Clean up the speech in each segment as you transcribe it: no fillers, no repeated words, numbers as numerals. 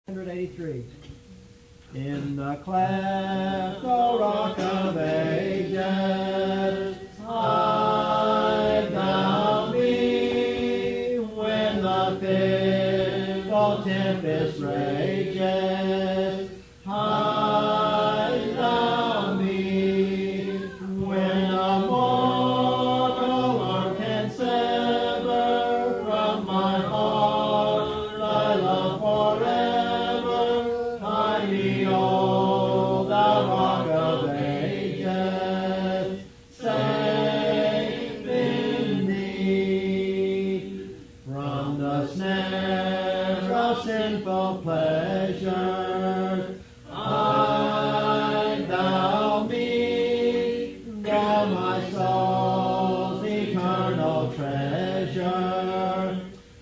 183. In the cleft, O Rock of Ages, hide thou me when the fearful tempest rages. Hide thou me when the mortal arm can sever from my heart thy love forever. Hide me, O thou Rock of Ages, safe in thee from the snare of sinful pleasures. Hide thou me, thou my soul's eternal treasure.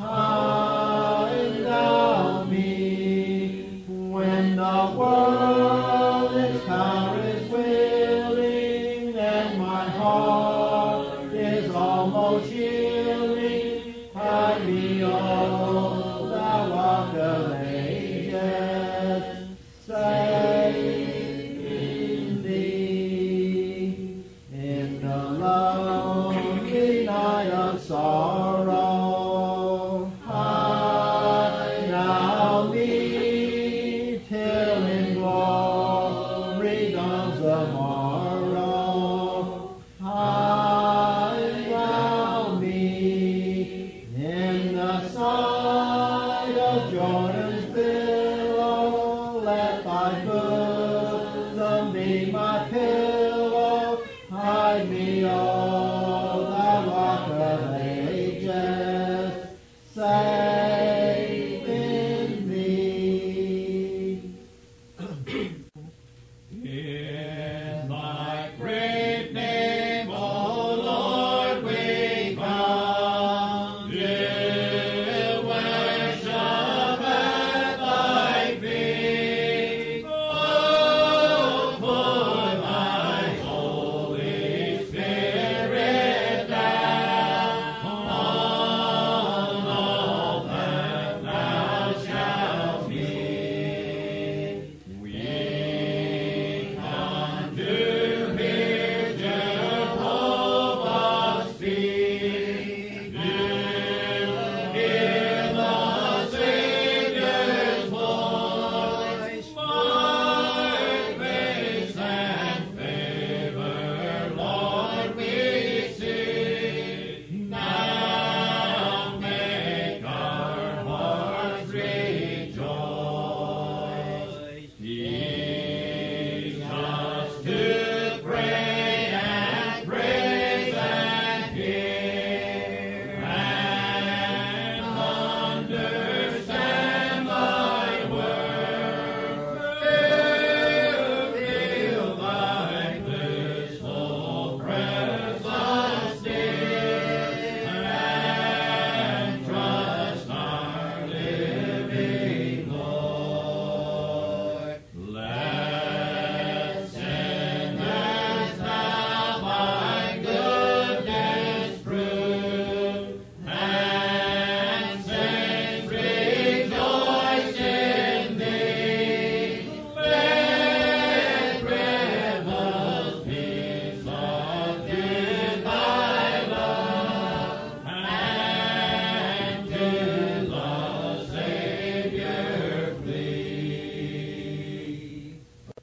Hide thou me when the world its power is willing and my heart is almost yielding. Hide me, O thou Rock of Ages, safe in thee. In the lonely night of sorrow, hide thou me till in glory dawns the morrow. Hide thou me in the side of Jordan's billow. Let thy bosom be my pillow. Hide me, O thou Rock of Ages, safe in thee. In thy great name, O Lord, we come to worship at thy feet. Oh, pour thy Holy Spirit down on all that thou shalt need. We come to hear Jehovah speak, to hear the Savior's voice. For grace and favor, Lord, we seek. Now make our hearts rejoice. Teach us to pray and praise and hear and understand thy word. Feel thy blissful presence dear, and trust our living Lord. Let sinners now thy goodness prove, and saints rejoice in thee. Let rebels be subdued by love, and to the Savior flee.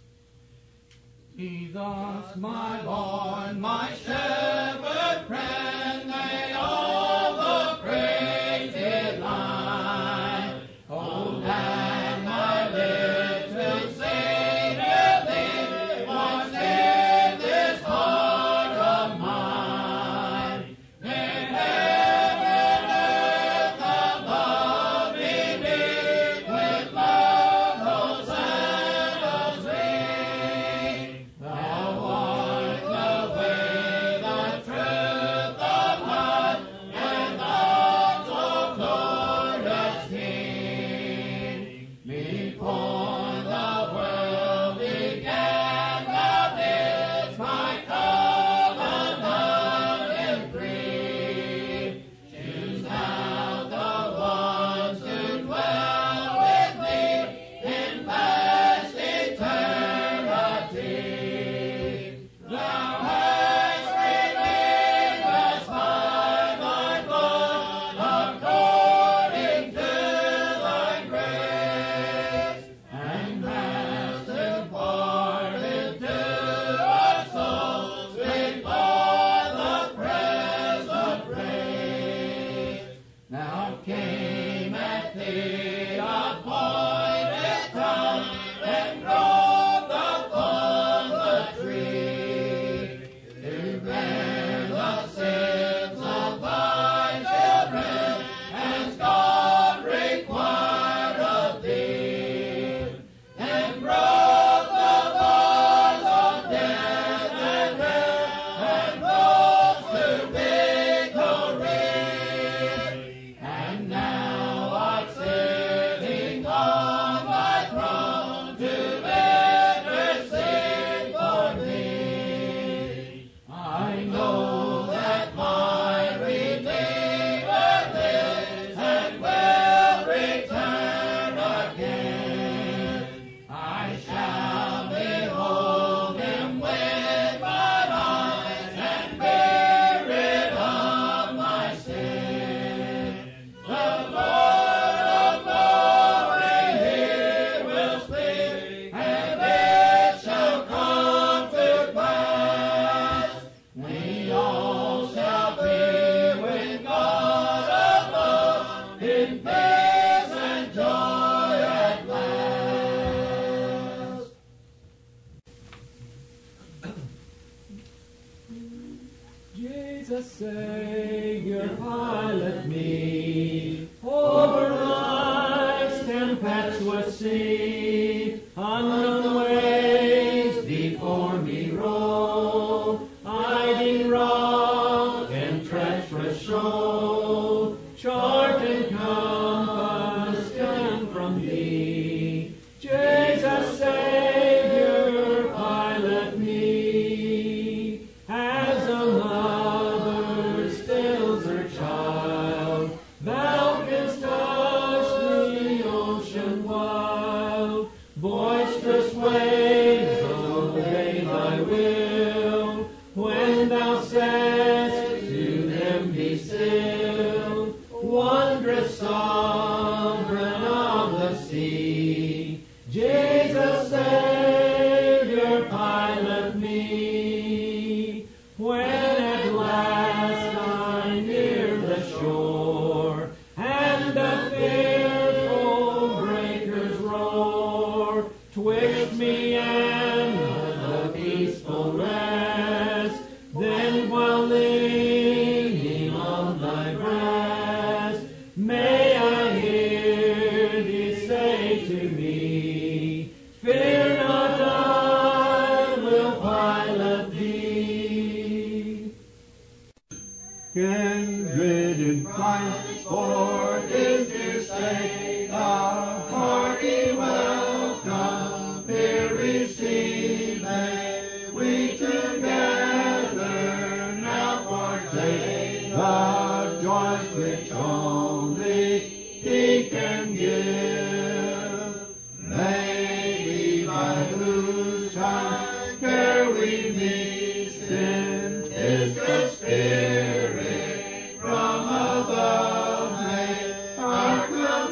Jesus, my Lord, my shepherd friend, may all the praise it lie. Oh, that my lips will sing of thee, what's in this heart of mine. In heaven, earth above, beneath, with loud hosannas ring. Thou art the way, the truth, the life, and thou's so glorious King. Before the world began, thou didst my covenant imprint. Choose now the ones who dwell with thee Jesus, Savior, pilot me over life's tempestuous sea. Unknown waves before me roll, hiding rock and treacherous shoal. Chart and compass come from thee. Jesus, Savior, pilot me. As a mother stills her child, thou canst touch the ocean wild. Boisterous waves obey thy will, when thou saidst to them be still. Wondrous sovereign of the sea, Jesus, Savior, pilot me. When at last I near the shore, and the fearful breakers roar, twixt me and the peaceful rest, then while leaning on thy breast, may I hear thee say to me, fear not, I will pilot thee. Kindred in Christ, for his dear sake, our hearty welcome here receive. May we together now partake the joys which only he can give. May we by whose kind care we meet, sin is the Spirit from above, may our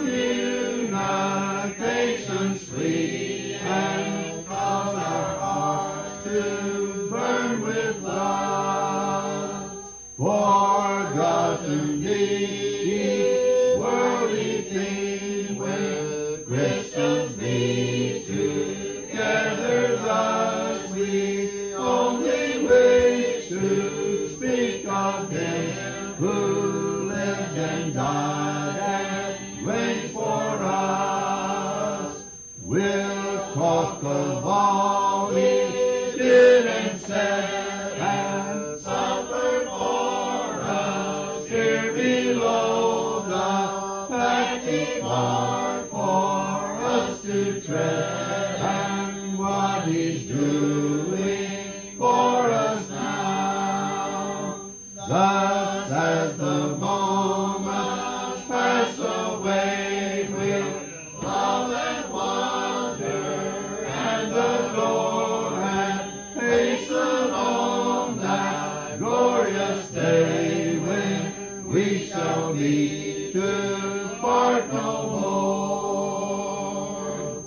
communication sweet, and cause our hearts to burn with love. For God to thee, worldly thing, when Christians meet together thus, we only wish to speak of him who lived and died and reigned for us. We'll talk of all he did and said, and suffered for us here below the path he marked for us to tread, and what he's doing for us now. Thus as the moments pass away, we'll love and wonder and adore, and hasten on that glorious day when we shall meet to part no more.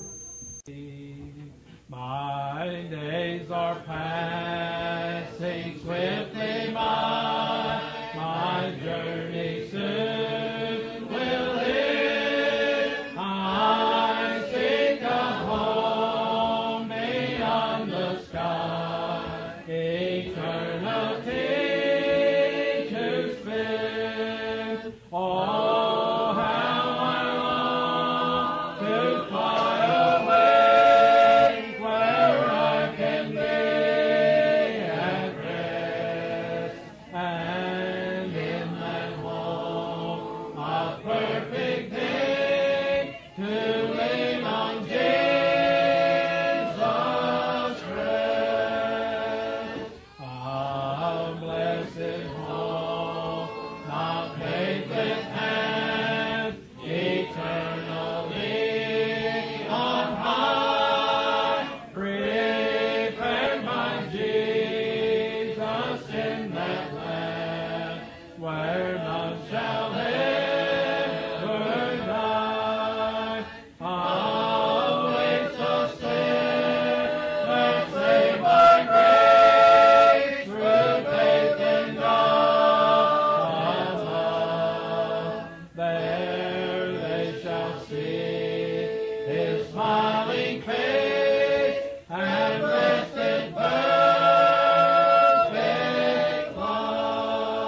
My days are passing swiftly by, my journey soon will end. I seek a home beyond the sky, eternity to spend. Oh, how I long to fly away, where I can be at rest, and in that home of perfect day to lean on Jesus' rest. A blessed home, not made with hands, eternally on high, prepared by Jesus in that land, where none shall ever die. Awaits us there, that's saved by grace, through faith in God's love. There they shall see his smiling face, and rest in perfect love.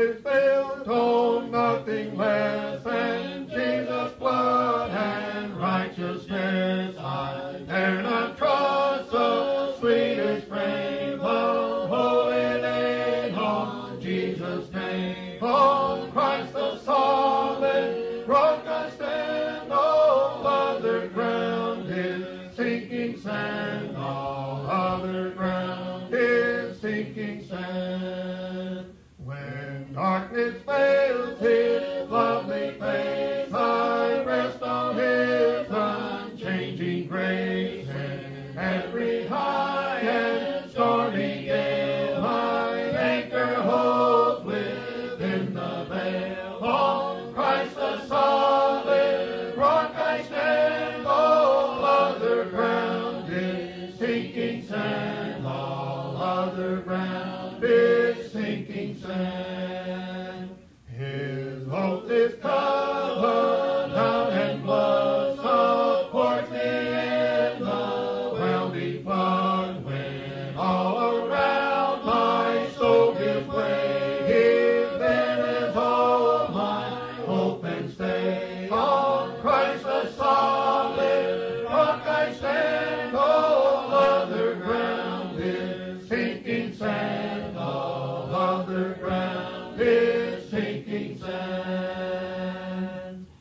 is built on nothing less than Jesus' blood and righteousness. I dare not trust the sweetest frame of holy name on Jesus' name. On Christ the solid rock I stand, all other ground is sinking sand, all other ground is sinking sand. When darkness veils His lovely face, I rest on His unchanging grace. In every high and stormy gale, my anchor holds within the veil. On Christ the solid rock I stand, all other ground is sinking sand, all other ground is sinking sand. His oath is covenant and blood supports me in the whelming flood. When all around my soul gives way, His then is all my hope and stay. On Christ the solid rock I stand, all other ground is sinking sand, all other ground is sinking sand.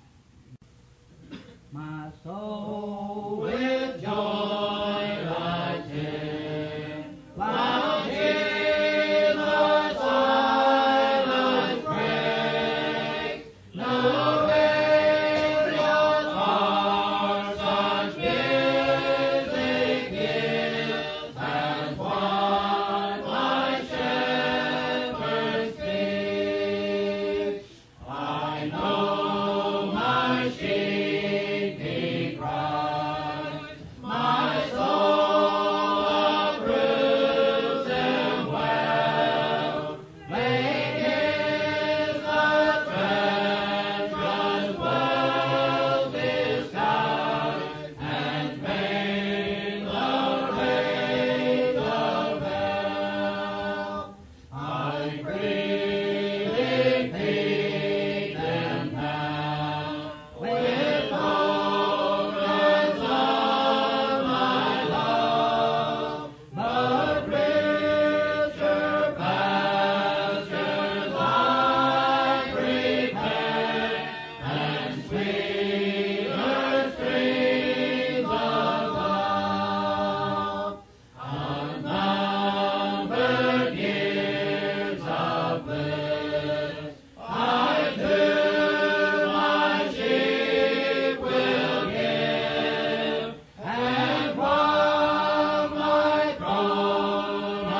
My soul with joy I sing, while Jesus silence breaks. No angels are such music gives as what my shepherd speaks. I know my sheep He cries, my soul approves Him well. Late is the treacherous world disguised, and vain the rays of hell. I breathe peace and now, with tokens of my love, but richer pastures I prepare, and sweeter streams of love. Unnumbered years of bliss I to my sheep will give, and from my throne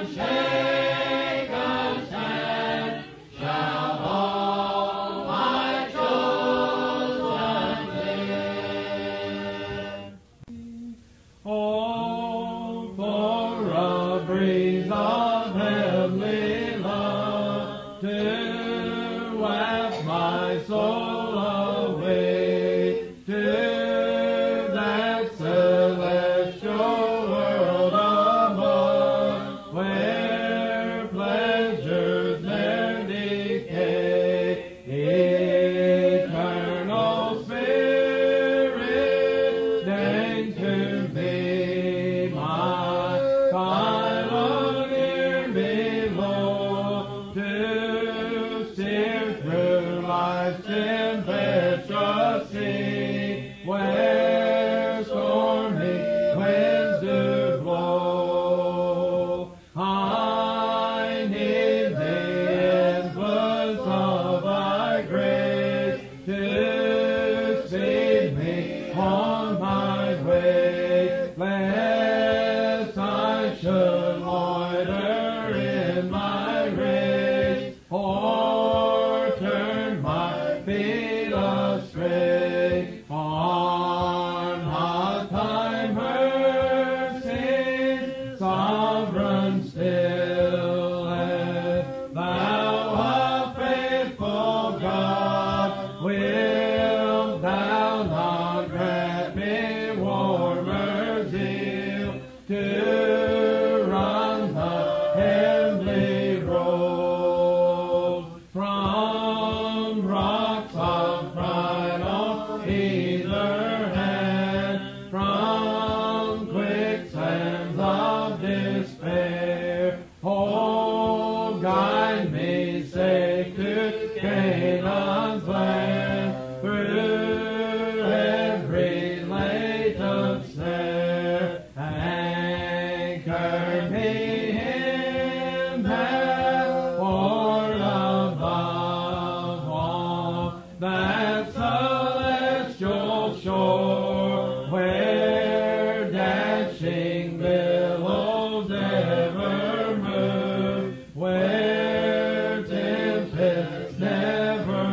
unshaken stand shall all my chosen live. Oh, for a breeze of heavenly love to waft my soul away to that celestial world above, where pleasures ne'er decay. Eternal Spirit, deign to be my pioneer below, to steer through life's tempestuous sea, where stormy winds do blow. I need the influence of Thy grace to speed me on my way, lest I should loiter in my race, or turn my feet astray. On hot time mercy, sovereign still, and Thou a faithful God, wilt Thou not grant me warmer zeal to run the heavenly road? to Canaan's land, through every latent snare, anchor me in that port above all, that celestial shore, where dashing billows ever move, where tempests never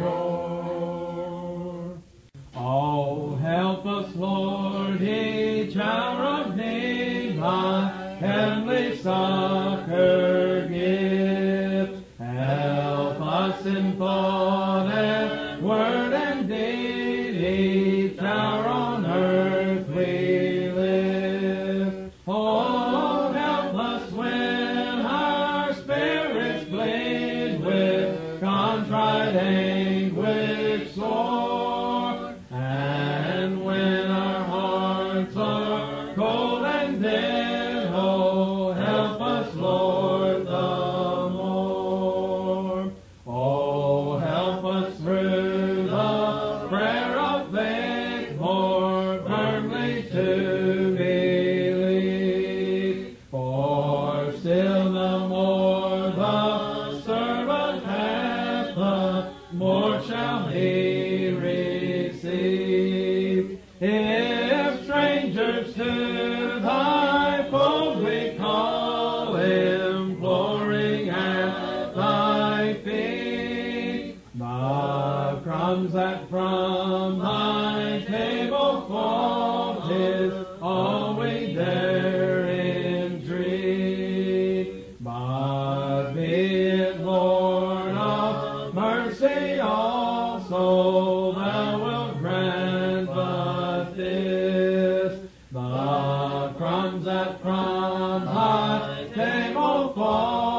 roar. Oh, help us, Lord, each hour of need, thy heavenly succor give. Help us in thought and word and deed, each hour on earth we live. Oh, help us when our spirits bleed with contrite anguish sore, and when our hearts are cold and dead, oh, help us, Lord, the more. Oh, help us through the prayer of faith more firmly to believe. For still the more the servant hath, the more shall he receive. If strangers to thy fold we call, imploring at thy feet, the crumbs that from thy table fall, 'tis all we dare entreat. But be it, Lord of mercy also, thou wilt grant but this, the crumbs that from thy table fall,